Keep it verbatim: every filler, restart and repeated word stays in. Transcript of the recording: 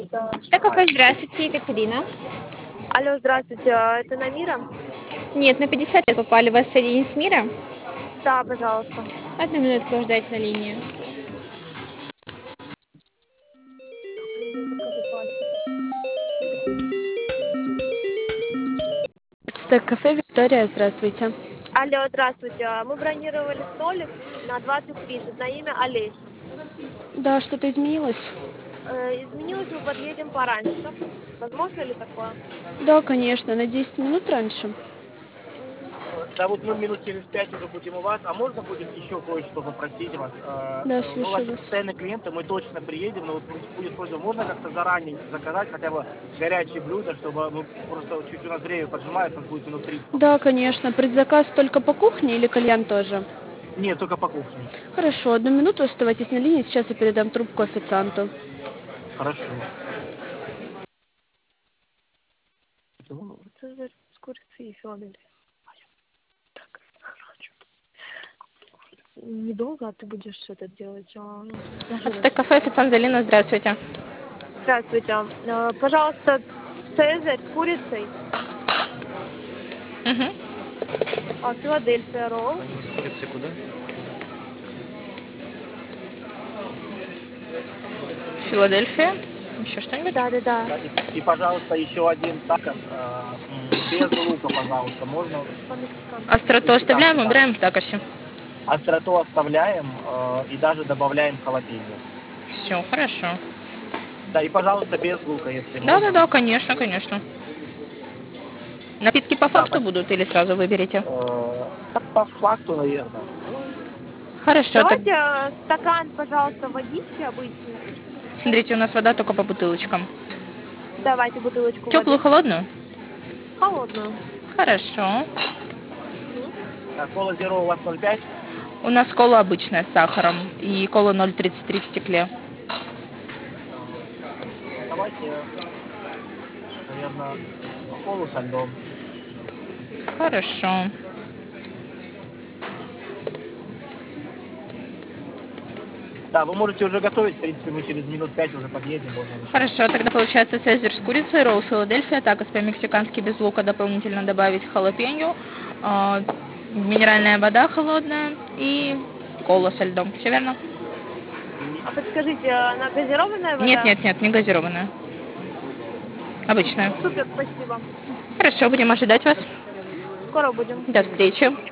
Так, кафе, здравствуйте, Екатерина. Алло, здравствуйте, а это Намира? Нет, на пятьдесят лет попали. Вас соединить с мира? Да, пожалуйста. Одну минутку ждать на линии. Так, кафе Виктория, здравствуйте. Алло, здравствуйте. а Мы бронировали столик на двадцать тридцать на имя Олесь. Да, что-то изменилось? Э, изменилось, мы подъедем пораньше. Возможно ли такое? Да, конечно, на десять минут раньше. М, Да, вот мы минут через пять уже будем у вас, а можно будет еще кое-что попросить вас? Э, Да, э, Мы слушаю ваши вас. постоянные клиенты, мы точно приедем, но вот будет просьба, можно как-то заранее заказать хотя бы горячие блюда, чтобы мы просто чуть у нас время поджимается, у нас будет минут тридцать. Да, конечно. Предзаказ только по кухне или кальян тоже? Нет, только по кухне. Хорошо, одну минуту оставайтесь на линии, сейчас я передам трубку официанту. Хорошо. Цезарь с курицей и Филадельфия. Так, недолго, а ты будешь это делать? А, Ацтек кафе, официант Залина, здравствуйте. Здравствуйте. А, Пожалуйста, Цезарь с курицей, Угу. а, Филадельфия ролл. Курицы куда? Филадельфия. Еще что-нибудь? Да, да, да. Да, и, и, пожалуйста, еще один тако э, м, без лука, пожалуйста, можно? По-мексикански. Остроту оставляем, Мексиканский, да. убираем в такосе. Остроту оставляем э, и даже добавляем халапеньо. Все, хорошо. Да, и, пожалуйста, без лука, если можно. Да-да-да, конечно, конечно. Напитки по Да, факту по, будут или сразу выберете? э, по факту, наверное. Хорошо, так Давайте э, стакан, пожалуйста, водички обычной. смотрите, у нас вода только по бутылочкам. Давайте бутылочку Теплую, воды. холодную? Холодную. Хорошо. Мгм. А кола зеро у вас ноль пять? У нас кола обычная с сахаром и кола ноль тридцать три в стекле. Давайте, наверное, колу со льдом. Хорошо. Да, вы можете уже готовить, в принципе, мы через минут пять уже подъедем, можно начинать. Хорошо, тогда получается цезарь с курицей, ролл Филадельфия, такос по-мексикански без лука, дополнительно добавить халапеньо, а, минеральная вода холодная и кола со льдом. Все верно? А подскажите, она газированная Нет, вода? нет, нет, не газированная. Обычная. Супер, спасибо. Хорошо, будем ожидать вас. Скоро будем. До встречи.